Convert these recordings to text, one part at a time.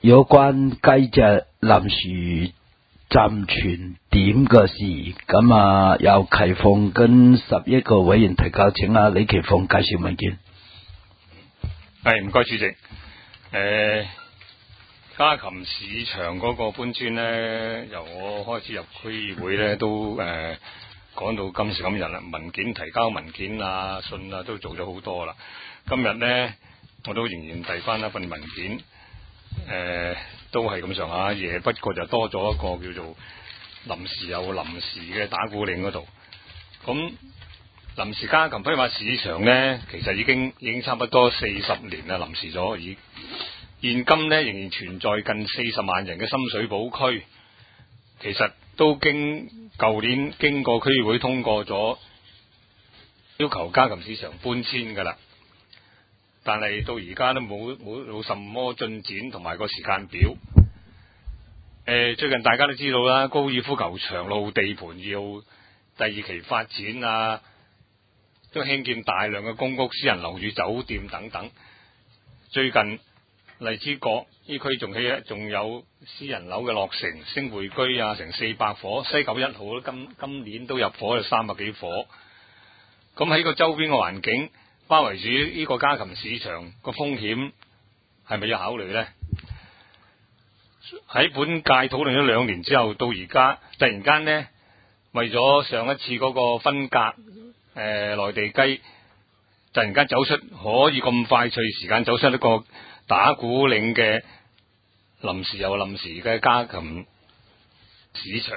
有關雞隻臨時暫存點嘅事，咁啊由啟鳳跟11個委員提交，請李啟鳳介紹文件。 係，唔該主席。家禽市場嗰個搬遷呢，由我開始入區議會呢，都講到今時今日啦，文件提交文件啊、信啊都做咗好多啦。今日呢，我都仍然遞翻一份文件，都係咁上下嘢，不過就多咗一個叫做臨時有臨時嘅打鼓嶺嗰度。咁臨時家禽批發市場呢，其實已經差不多40年啦，臨時咗，現今呢，仍然存在近40萬人嘅深水埗區，其實都舊年經過區議會通過咗，要求家禽市場搬遷噶啦，但係到而家都冇什麼進展同埋個時間表。最近大家都知道啦，高爾夫球場路地盤要第2期發展啊，都興建大量嘅公屋、私人樓宇、酒店等等。最近荔枝角呢區仲有私人樓嘅落成，星匯居啊，成400伙，西九1號今年都入伙有300幾伙。咁喺個周邊嘅環境包圍住呢個家禽市場，個風險係咪要考慮呢？喺本屆討論咗2年之後，到而家突然間呢，為咗上一次嗰個分隔內地雞，突然間走出可以咁快脆時間走出一個打鼓嶺嘅臨時又臨時嘅家禽市場。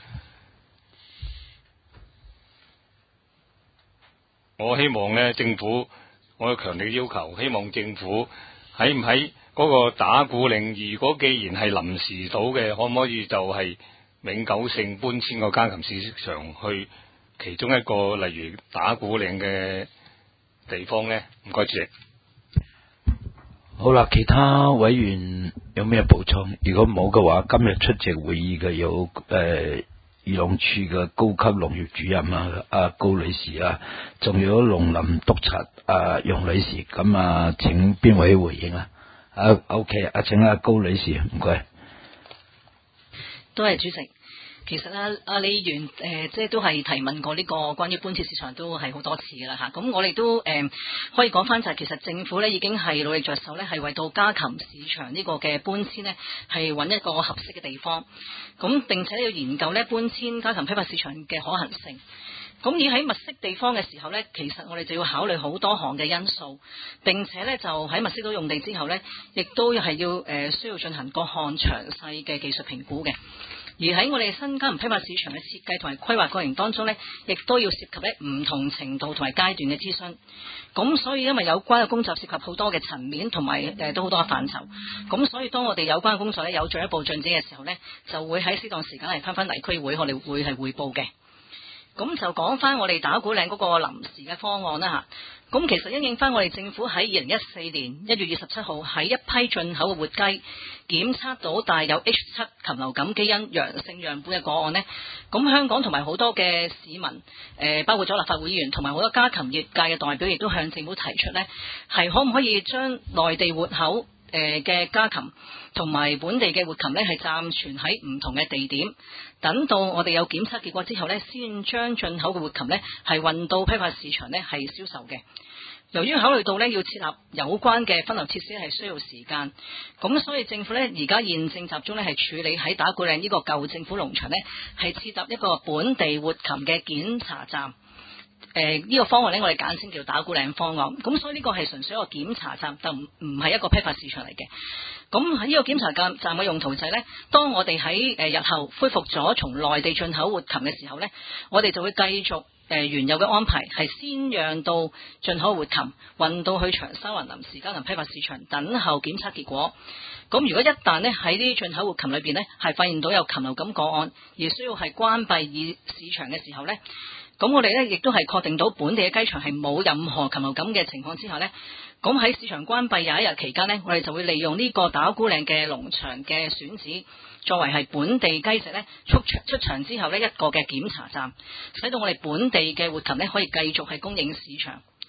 我希望呢政府，我有強烈要求，希望政府喺唔喺嗰個打鼓嶺，如果既然係臨時到嘅，可唔可以就係永久性搬遷個家禽市場去其中一個例如打鼓嶺嘅地方呢？唔該主席。 好啦，其他委員有咩補充？如果冇嘅話，今日出席會議嘅有漁農處嘅高級農業主任啊，高女士啊，仲有農林督察楊女士。咁請邊位回應啊？OK，請高女士，唔該。 多謝主席。其實李議員即係都係提問過呢個關於搬遷市場都係好多次噶啦嚇，咁我哋都可以講翻就係其實政府咧已經係努力着手咧，係為到家禽市場呢個嘅搬遷呢係揾一個合適嘅地方，咁並且要研究咧搬遷家禽批發市場嘅可行性。咁而喺物色地方嘅時候呢，其實我哋就要考慮好多項嘅因素，並且呢，就喺物色到用地之後呢，亦都係要需要進行各項詳細嘅技術評估嘅。而喺我哋新家禽批發市場嘅設計同埋規劃過程當中呢，亦都要涉及咧唔同程度同埋階段嘅諮詢。咁所以因為有關嘅工作涉及好多嘅層面同埋都好多嘅範疇，咁所以當我哋有關嘅工作咧有進一步進展嘅時候呢，就會喺適當時間嚟翻嚟區會，我哋會係匯報嘅。咁就講翻我哋打鼓嶺嗰個臨時嘅方案啦嚇。咁其實因應翻我哋政府喺2014年1月27號喺一批進口嘅活雞檢測到帶有 H7 禽流感基因陽性樣本嘅個案呢，咁香港同埋好多嘅市民包括咗立法會議員同埋好多家禽業界嘅代表亦都向政府提出呢，係可唔可以將內地活口嘅家禽同埋本地嘅活禽呢係暫存喺唔同嘅地點，等到我哋有檢測結果之後呢，先將進口嘅活禽呢係運到批發市場呢係銷售嘅。由於考慮到呢要設立有關嘅分流設施係需要時間，咁所以政府呢而家現正集中呢係處理喺打鼓嶺呢個舊政府農場呢係設立一個本地活禽嘅檢查站。呢個方案呢，我哋簡稱叫打鼓嶺方案。咁所以呢個係純粹一個檢查站，就唔係一個批發市場嚟嘅。咁喺呢個檢查站嘅用途就係呢，當我哋喺日後恢復咗從內地進口活禽嘅時候呢，我哋就會繼續原有嘅安排，係先讓到進口活禽運到去長沙灣臨時家禽批發市場等候檢測結果。咁如果一旦呢喺呢啲進口活禽裏邊呢係發現到有禽流感個案，而需要係關閉市場嘅時候呢，咁我哋呢亦都係確定到本地嘅雞場係冇任何禽流感嘅情況之下呢，咁喺市場關閉21日期間呢，我哋就會利用呢個打鼓嶺嘅農場嘅選址，作為係本地雞隻呢出場之後呢一個嘅檢查站，使到我哋本地嘅活禽呢可以繼續係供應市場。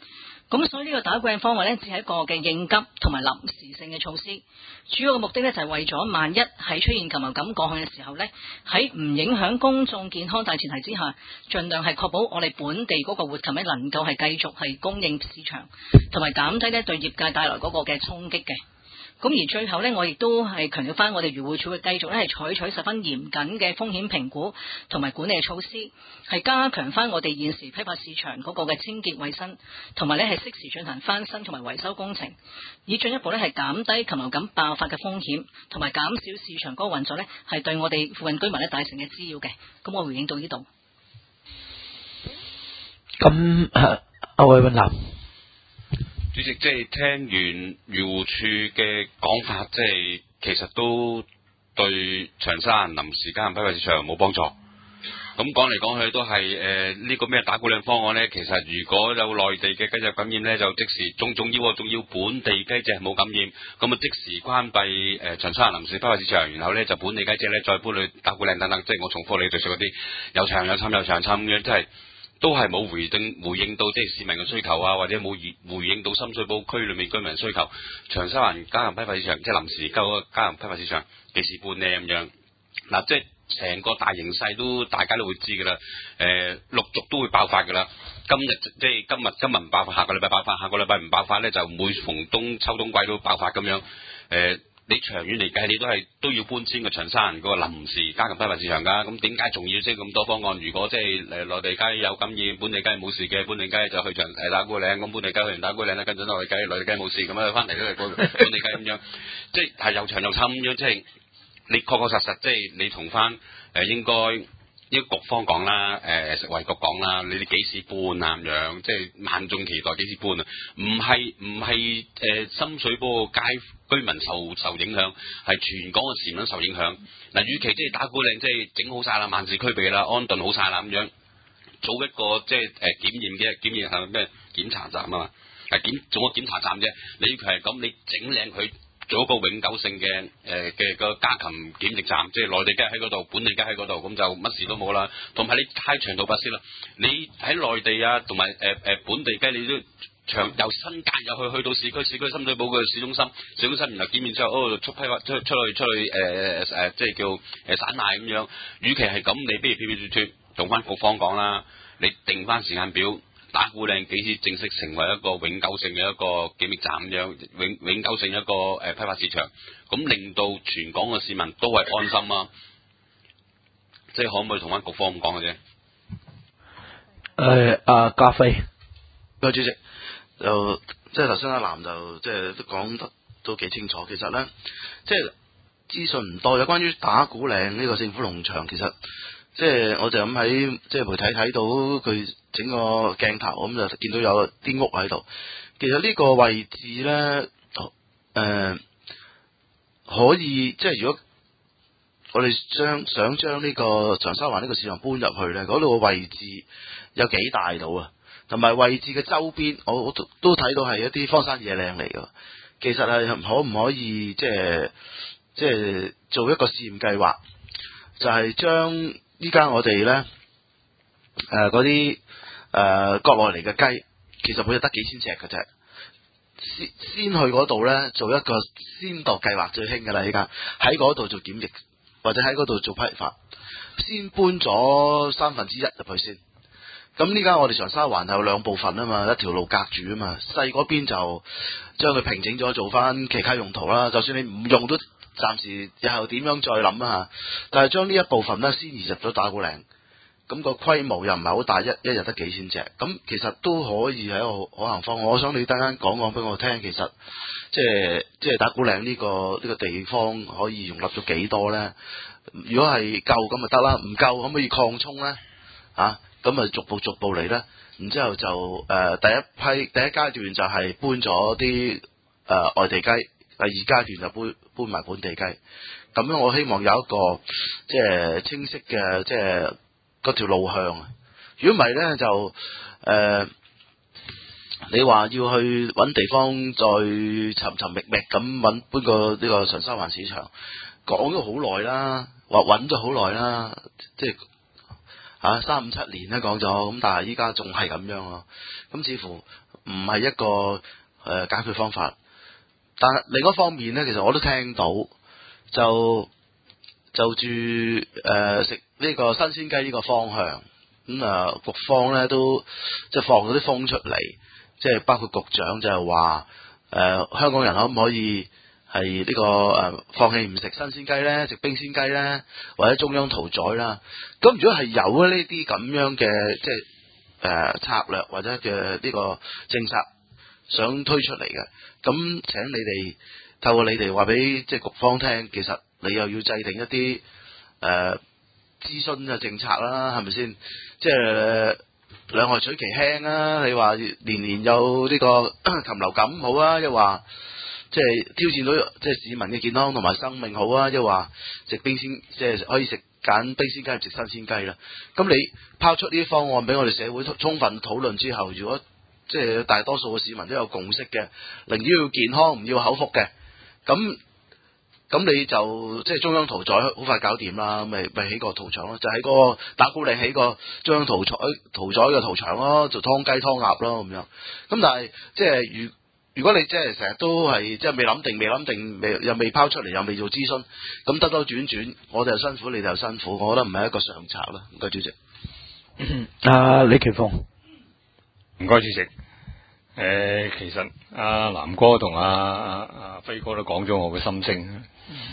咁所以呢個打鼓嶺方案呢，只係一個嘅應急同埋臨時性嘅措施，主要嘅目的呢，就係為咗萬一喺出現禽流感個案嘅時候呢，喺唔影響公眾健康大前提之下，盡量係確保我哋本地嗰個活禽呢能夠係繼續係供應市場，同埋減低呢對業界帶來嗰個嘅衝擊嘅。咁而最後呢，我亦都係強調翻，我哋漁護署會繼續咧係採取十分嚴謹嘅風險評估同埋管理嘅措施，係加強翻我哋現時批發市場嗰個嘅清潔衛生，同埋咧係適時進行翻新同埋維修工程，以進一步咧係減低禽流感爆發嘅風險，同埋減少市場嗰個運作咧係對我哋附近居民咧大成嘅滋擾嘅。咁我回應到呢度。 咁阿韋允南。 主席，即係聽完漁護署嘅講法，即係其實都對長沙灣臨時加強批發市場冇幫助。咁講嚟講去都係呢個咩打鼓嶺方案呢？其實如果有內地嘅雞隻感染呢，就即時仲要本地雞隻冇感染，咁啊即時關閉長沙灣臨時批發市場，然後呢就本地雞隻呢再搬去打鼓嶺等等，即係我重複你對上嗰啲有長有參咁樣，即係。都係冇回應到即係市民嘅需求啊，或者冇回應到深水埗區裏面居民需求。長沙灣加強批發市場即係臨時加強批發市場幾時搬呢咁樣？嗱，即係成個大形勢都大家都會知㗎啦。陸續都會爆發㗎啦。今日唔爆發，下個禮拜爆發，下個禮拜唔爆發咧，就每逢秋冬季都爆發咁樣。你長遠嚟計，你都要搬遷個長沙灣嗰個臨時加強批發市場㗎。咁點解仲要即係咁多方案？如果即係內地雞有感染，本地雞冇事嘅，本地雞就去打鼓嶺，咁本地雞去完打鼓嶺咧，跟住內地雞冇事，咁啊翻嚟都係本地雞咁樣，即係又長又慘咁樣，即係你確確實實即係你同翻應該局方講啦，食衞局講啦，你哋幾時搬啊咁樣？即係萬眾期待幾時搬啊？唔係深水埗街居民受影響，係全港嘅市民受影響。嗱，與其即係打鼓嶺，即係整好晒啦，萬事俱備啦，安頓好晒啦咁樣，做一個即係檢驗係咩檢查站啊嘛，做個檢查站啫。你佢係咁，你整靚佢。做一個永久性嘅個家禽檢疫站，即係內地雞喺嗰度，本地雞喺嗰度，咁就乜事都冇啦。同埋你太長途跋涉啦，你喺內地啊，同埋本地雞，你都由新界又去到市區深水埗嘅市中心，然後檢驗之後，出去即係叫散賣咁樣。與其係咁，你不如撇同翻局方講啦，你定翻時間表。打鼓嶺幾時正式成為一個永久性嘅一個檢疫站咁樣，永久性一個批發市場，咁令到全港嘅市民都係安心啊！即係可唔可以同翻局方咁講嘅啫？ 阿家輝， 主席就即係頭先阿南就即係都講得都幾清楚。其實咧，即係資訊唔多，有關於打鼓嶺呢個政府農場，其實。即係我就咁喺即係媒體睇到佢整個鏡頭咁就見到有啲屋喺度。其實呢個位置咧，可以即係如果我哋想將呢個長沙灣呢個市場搬入去咧，嗰度嘅位置有幾大到啊？同埋位置嘅周邊，我都睇到係一啲荒山野嶺嚟㗎。其實係可唔可以即係做一個試驗計劃，就係將依家我哋咧，嗰啲國內嚟嘅雞，其實每日得幾千隻嘅啫。先去嗰度咧，做一個先導計劃最興嘅啦。依家喺嗰度做檢疫，或者喺嗰度做批發，先搬咗1/3入去先。咁依家我哋長沙灣有兩部分啊嘛，一條路隔住啊嘛。細嗰邊就將佢平整咗，做翻其他用途啦。就算你唔用都。暫時日後點樣再諗啊？但係將呢一部分咧先移入咗打鼓嶺，咁個規模又唔係好大，一日得幾千隻，咁其實都可以係一個可行方案。我想你等間講俾我聽，其實即係打鼓嶺呢個地方可以容納咗幾多咧？如果係夠咁就得啦，唔夠可唔可以擴充咧？咁啊逐步嚟咧，然之後就第一階段就係搬咗啲外地雞。第二階段就搬埋本地雞，咁樣我希望有一個即係清晰嘅即係嗰條路向。如果唔係咧，就你話要去揾地方再尋覓咁揾搬個呢個長沙灣市場，講咗好耐啦，話揾咗好耐啦，即係3、5、7年咧講咗，咁但係依家仲係咁樣咯，咁似乎唔係一個解決方法。但係另一方面咧，其實我都聽到就住食呢個新鮮雞呢個方向，局方咧都即係放咗啲風出嚟，即係包括局長就係話香港人可唔可以係呢個放棄唔食新鮮雞咧，食冰鮮雞咧，或者中央屠宰啦。咁如果係有呢啲咁樣嘅即係策略或者嘅呢個政策想推出嚟嘅，咁請你哋透過你哋話俾即係局方聽，其實你又要制定一啲諮詢嘅政策啦，係咪先？即係兩害取其輕啊！你話年年有呢個禽流感好啊，又話即係挑戰到即係市民嘅健康同埋生命好啊，又話食冰鮮即係可以揀冰鮮雞，食新鮮雞啦。咁你拋出呢啲方案俾我哋社會充分討論之後，如果即係大多數嘅市民都有共識嘅，寧願要健康唔要口福嘅，咁你就即係中央屠宰好快搞掂啦，咪起個屠場咯，就喺嗰個打鼓嶺起個中央屠宰嘅屠場咯，就劏雞劏鴨咯咁樣。咁但係即係如果你即係成日都係即係未諗定，又未拋出嚟，又未做諮詢，咁兜兜轉轉，我哋又辛苦，你哋又辛苦，我覺得唔係一個上策啦。唔該主席。 李奇峰， 唔該主席。其實阿南哥同阿輝哥都講咗我嘅心聲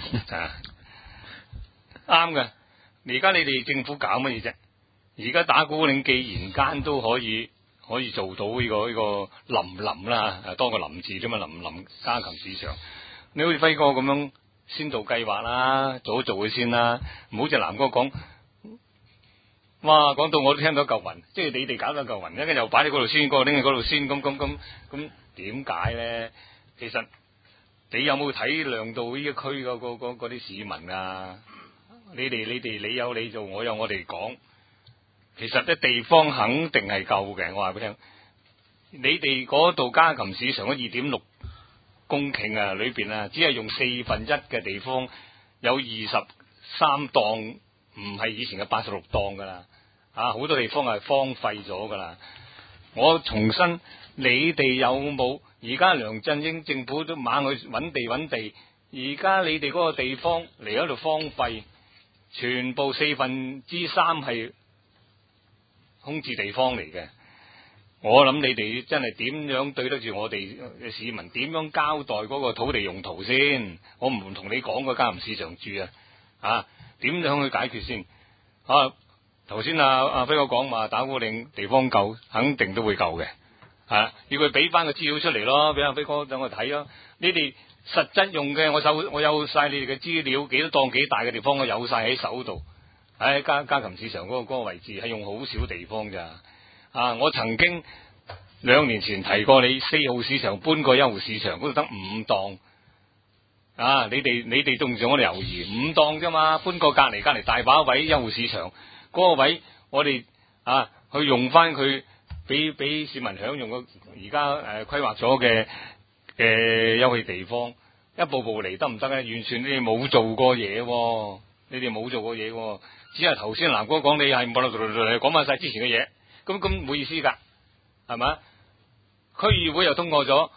啱嘅。而家你哋政府搞乜嘢啫？而家打鼓嶺既然間都可以做到呢個林啦，多個林字啫嘛，林家禽市場。你好似輝哥咁樣先導計劃啦，做佢先啦，唔好似南哥講。哇！講到我都聽到嚿雲，即係你哋搞到嚿雲，一陣又擺喺嗰度先，嗰個拎喺嗰度先，咁點解咧？其實你有冇體諒到呢一區嗰啲市民啊？你有你做，我有我哋講。其實啲地方肯定係夠嘅，我話俾你聽。你哋嗰度家禽市場嗰2.6公頃啊，裏邊啊，只係用1/4嘅地方，有23檔。唔係以前嘅86檔噶啦，好多地方係荒廢咗噶啦。我重申，你哋有冇？而家梁振英政府都猛去揾地，而家你哋嗰個地方嚟喺度荒廢，全部3/4係空置地方嚟嘅。我諗你哋真係點樣對得住我哋嘅市民？點樣交代嗰個土地用途先？我唔同你講個家禽市場住點樣去解決先？頭先阿輝哥講話打鼓嶺地方夠，肯定都會夠嘅。要佢俾翻個資料出嚟咯，俾阿輝哥等我睇咯。你哋實質用嘅，我有晒你哋嘅資料，幾多檔幾大嘅地方，我有晒喺手度。家禽市場嗰個位置係用好少地方咋。我曾經2年前提過你4號市場搬過1號市場，嗰度得5檔。你哋仲我哋猶豫5檔啫嘛，搬過隔籬大把位1號市場嗰個位，我哋去用翻佢，俾市民享用而家規劃咗嘅休憩地方，一步步嚟得唔得咧？完全你哋冇做過嘢，只係頭先南哥講你係講翻晒之前嘅嘢，咁冇意思噶，係咪？區議會又通過咗，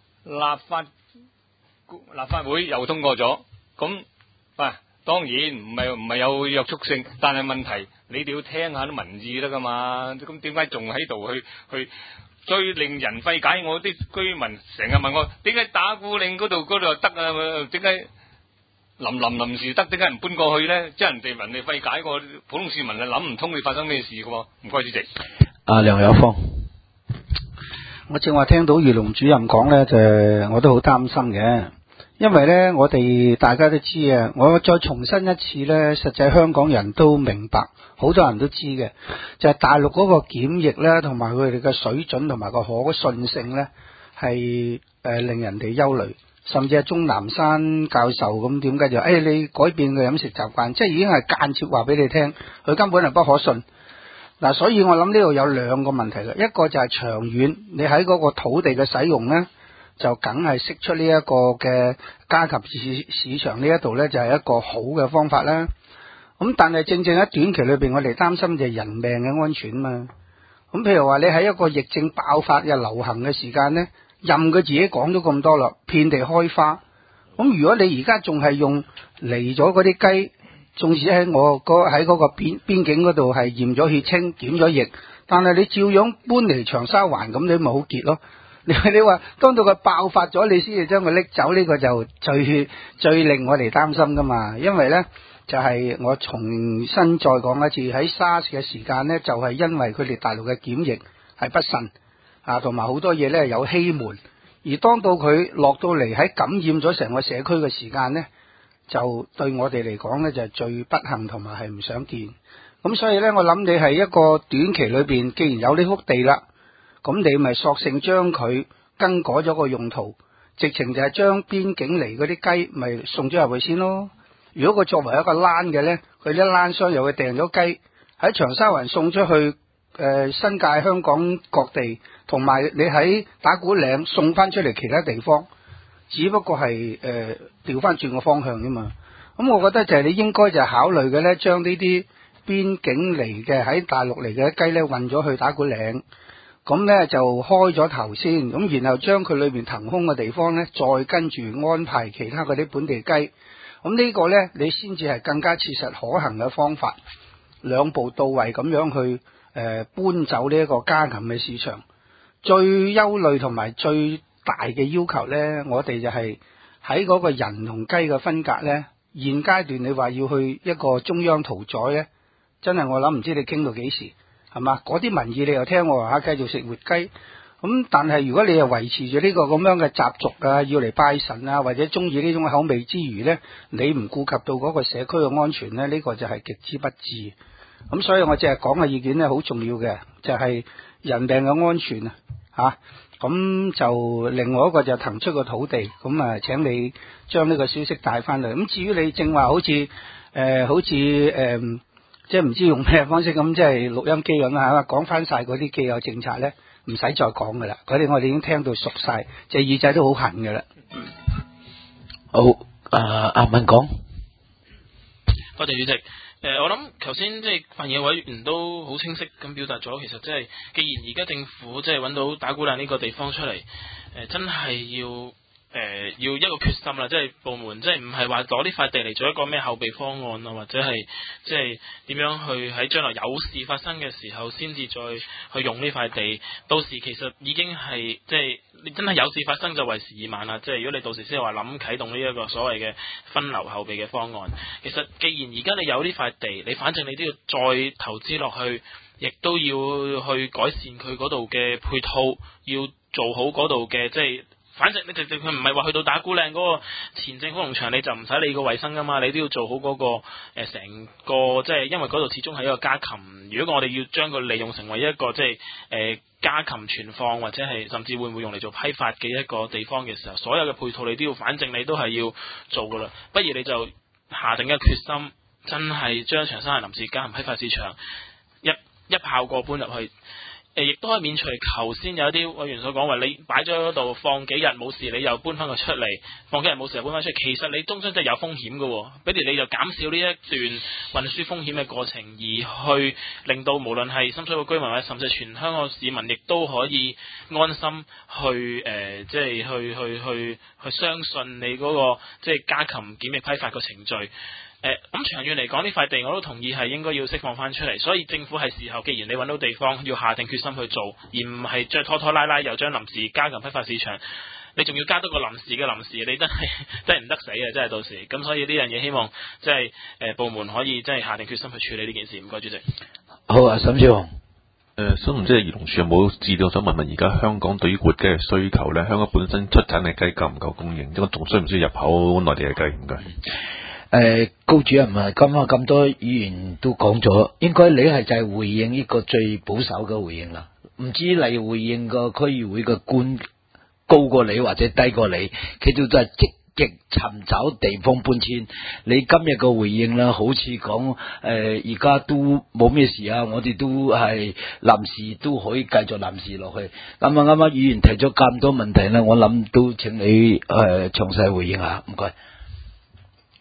立法會又通過咗，咁當然唔係有約束性，但係問題你哋要聽下啲民意得噶嘛？咁點解仲喺度去最令人費解？我啲居民成日問我，點解打鼓嶺嗰度又得啊？點解臨時得？點解唔搬過去咧？即係人哋問你費解，個普通市民係諗唔通你發生咩事噶？唔該主席。 梁有芳。 我正話聽到漁農主任講咧，就我都好擔心嘅，因為咧我哋大家都知啊，我再重申一次咧，實際香港人都明白，好多人都知嘅，就係大陸嗰個檢疫咧，同埋佢哋嘅水準同埋個可信性咧，係令人哋憂慮，甚至係鍾南山教授咁點解就你改變嘅飲食習慣，即係已經係間接話俾你聽，佢根本係不可信。所以我諗呢度有2個問題嘅，一個就係長遠，你喺嗰個土地嘅使用呢，就梗係釋出呢一個嘅家禽市場呢一度呢，就係一個好嘅方法啦。咁但係正正喺短期裏邊，我哋擔心就係人命嘅安全嘛。 咁譬如話你喺一個疫症爆發嘅流行嘅時間呢，任佢自己講咗咁多啦，遍地開花。咁如果你而家仲係用嚟咗嗰啲雞，縱使喺喺嗰個邊境嗰度係驗咗血清、檢咗疫，但係你照樣搬嚟長沙灣，咁你咪好結咯。你話當到佢爆發咗，你先至將佢拎走，呢個就最令我哋擔心噶嘛。因為呢，就係我重新再講一次，喺 SARS 嘅時間呢，就係因為佢哋大陸嘅檢疫係不慎啊，同埋好多嘢呢有欺瞞，而當到佢落到嚟喺感染咗成個社區嘅時間呢，就對我哋嚟講呢，就係最不幸同埋係唔想見。咁所以呢，我諗你係一個短期裏邊，既然有呢幅地啦，咁你咪索性將佢更改咗個用途，直情就係將邊境嚟嗰啲雞咪送咗入去先咯。如果佢作為一個欄嘅呢，佢啲欄商又會訂咗雞喺長沙灣送出去新界香港各地，同埋你喺打鼓嶺送翻出嚟其他地方，只不過係調翻轉個方向啫嘛。咁我覺得就係你應該就係考慮嘅呢，將呢啲邊境嚟嘅喺大陸嚟嘅雞呢運咗去打鼓嶺。咁呢就開咗頭先，咁然後將佢裏面騰空嘅地方呢，再跟住安排其他嗰啲本地雞。咁呢個呢，你先至係更加切實可行嘅方法，兩步到位咁樣去搬走呢一個家禽嘅市場。最憂慮同埋最大嘅要求呢，我哋就係喺嗰個人同雞嘅分隔呢。現階段你話要去一個中央屠宰呢，真係我諗唔知你傾到幾時。係嘛？嗰啲民意你又聽我話繼續食活雞，咁但係如果你又維持住呢個咁樣嘅習俗啊，要嚟拜神啊，或者中意呢種口味之餘呢，你唔顧及到嗰個社區嘅安全呢，呢個就係極之不智。咁所以我淨係講嘅意見呢，好重要嘅就係人命嘅安全啊！咁就另外一個就騰出個土地，咁啊請你將呢個消息帶翻嚟。咁至於你正話好似即係唔知用咩方式咁，即係錄音機咁啦，講翻晒嗰啲既有政策咧，唔使再講噶啦，嗰啲我哋已經聽到熟晒，隻耳仔都好痕噶啦。 好，阿文講， 多謝主席。我諗頭先即係發言嘅委員都好清晰咁表達咗，其實即係既然而家政府即係揾到打鼓嶺呢個地方出嚟，真係要一個決心啦，即係部門即係唔係話攞呢塊地嚟做一個咩後備方案啊，或者係即係點樣去喺將來有事發生嘅時候先至再去用呢塊地，到時其實已經係即係你真係有事發生就為時已晚啦。即係如果你到時先係話諗啟動呢一個所謂嘅分流後備嘅方案，其實既然而家你有呢塊地，你反正你都要再投資落去，亦都要去改善佢嗰度嘅配套，要做好嗰度嘅即係。反正你直佢唔係話去到打鼓嶺嗰個前政府農場，你就唔使理個衛生噶嘛，你都要做好嗰個成個即係，因為嗰度始終係一個家禽。如果我哋要將佢利用成為一個即係家禽存放，或者係甚至會唔會用嚟做批發嘅一個地方嘅時候，所有嘅配套你都要，反正你都係要做噶啦。不如你就下定一個決心，真係將長沙灣臨時家禽批發市場一炮過搬入去。亦都可以免除頭先有啲委員所講話，你擺咗喺嗰度放幾日冇事，你又搬翻佢出嚟，放幾日冇事又搬翻出嚟，其實你中間真係有風險嘅，比如你就減少呢一段運輸風險嘅過程，而去令到無論係深水埗居民或者甚至全香港市民，亦都可以安心去即係去相信你嗰個即係家禽檢疫批發個程序。咁長遠嚟講，呢塊地我都同意係應該要釋放翻出嚟，所以政府係時候，既然你揾到地方，要下定決心去做，而唔係再拖拖拉拉又將臨時家禽批發市場，你仲要加多個臨時嘅臨時，你真係唔得死啊！真係到時，咁所以呢樣嘢希望即係部門可以即係下定決心去處理呢件事。唔該，主席。 好啊，沈少雄。 想唔知漁農署有冇資料，想問問而家香港對於活雞嘅需求咧？香港本身出產嘅雞夠唔夠供應？因為仲需唔需要入口內地嘅雞？唔該。 高主任啊，咁多議員都講咗，應該你係就係回應呢個最保守嘅回應啦。唔知你回應個區議會嘅官高過你或者低過你，佢哋都係積極尋找地方搬遷。你今日嘅回應啦，好似講而家都冇咩事啊，我哋都係臨時都可以繼續臨時落去。啱啱議員提咗咁多問題咧，我諗都請你詳細回應下，唔該。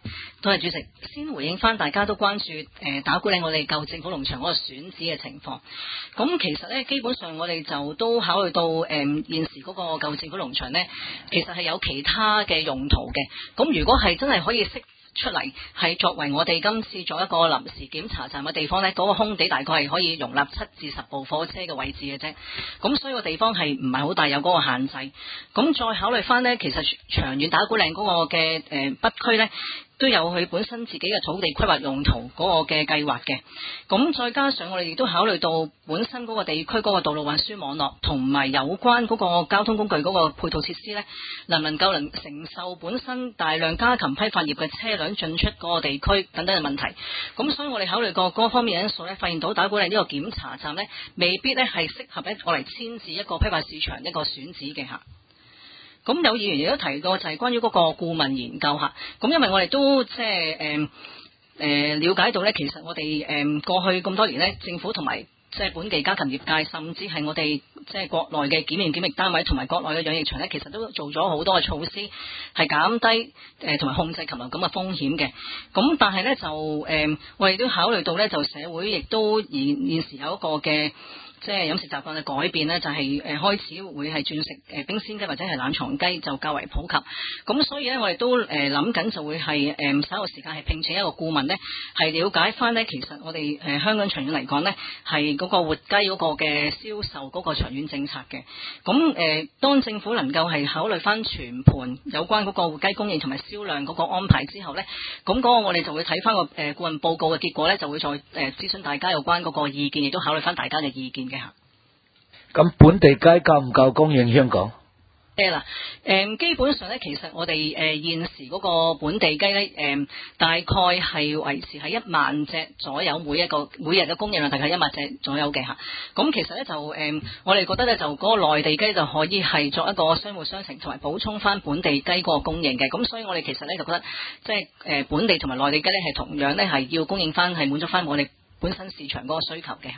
多謝主席，先回應翻大家都關注打鼓嶺我哋舊政府農場嗰個選址嘅情況。咁其實咧，基本上我哋就都考慮到現時嗰個舊政府農場咧，其實係有其他嘅用途嘅。咁如果係真係可以釋出嚟，係作為我哋今次做一個臨時檢查站嘅地方呢，嗰個空地大概係可以容納7至10部火車嘅位置嘅啫。咁所以個地方係唔係好大，有嗰個限制。咁再考慮翻呢，其實長遠打鼓嶺嗰個嘅北區呢，都有佢本身自己嘅土地規劃用途嗰個嘅計劃嘅。咁再加上我哋亦都考慮到本身嗰個地區嗰個道路運輸網絡同埋有關嗰個交通工具嗰個配套設施呢，能承受本身大量家禽批發業嘅車輛進出嗰個地區等等嘅問題。咁所以我哋考慮過嗰方面嘅因素呢，發現到打鼓嶺呢個檢查站呢，未必呢係適合呢我嚟遷至一個批發市場一個選址嘅嚇。咁有議員亦都提過就係關於嗰個顧問研究嚇。咁因為我哋都即係了解到呢，其實我哋過去咁多年呢，政府同埋即係本地家禽業界，甚至係我哋即係國內嘅檢驗檢疫單位同埋國內嘅養殖場呢，其實都做咗好多嘅措施，係減低同埋控制禽流感嘅風險嘅。咁但係呢，就我哋都考慮到呢，就社會亦都現時有一個嘅即係飲食習慣嘅改變呢，就係開始會係轉食冰鮮雞或者係冷藏雞就較為普及。咁所以呢，我哋都諗緊就會係稍後時間係聘請一個顧問呢，係了解翻呢，其實我哋香港長遠嚟講呢，係嗰個活雞嗰個嘅銷售嗰個長遠政策嘅。咁當政府能夠係考慮翻全盤有關嗰個活雞供應同埋銷量嗰個安排之後呢，咁嗰個我哋就會睇翻個顧問報告嘅結果呢，就會再諮詢大家有關嗰個意見，亦都考慮翻大家嘅意見。 咁本地雞夠唔夠供應香港？ 基本上咧，其實我哋現時嗰個本地雞咧，大概係維持喺1萬隻左右，每日嘅供應量大概1萬隻左右嘅嚇。咁其實咧就我哋覺得咧就嗰個內地雞就可以係作一個相互相成，同埋補充翻本地雞嗰個供應嘅。咁所以我哋其實咧就覺得即係本地同埋內地雞咧係同樣咧係要供應翻，係滿足翻我哋本身市場嗰個需求嘅。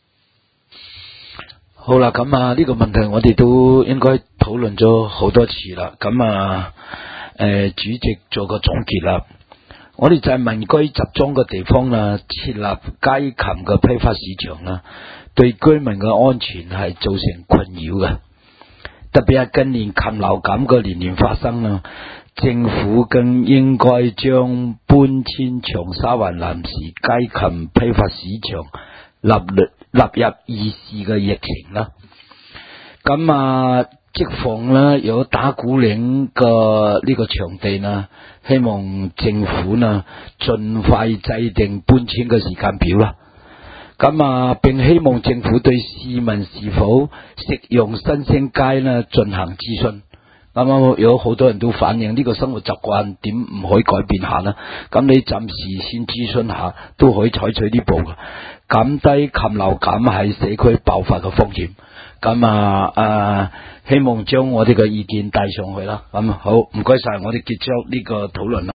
好啦，咁啊呢個問題我哋都應該討論咗好多次啦。咁啊主席做個總結啦。我哋就係民居集中嘅地方啦，設立雞禽嘅批發市場啦，對居民嘅安全係造成困擾嘅。特別係近年禽流感嘅連連發生啦，政府更應該將搬遷長沙灣臨時雞禽批發市場納入議事嘅疫情啦。咁啊，即訪啦，有打鼓嶺嘅呢個場地啦，希望政府啦盡快制定搬遷嘅時間表啦。咁啊，並希望政府對市民是否食用新鮮雞呢進行諮詢。啱啱有好多人都反映呢個生活習慣點唔可以改變下啦，咁你暫時先諮詢下，都可以採取呢步嘅，減低禽流感喺社區爆發嘅風險。咁希望將我哋嘅意見帶上去啦。咁好，唔該晒，我哋結束呢個討論啦。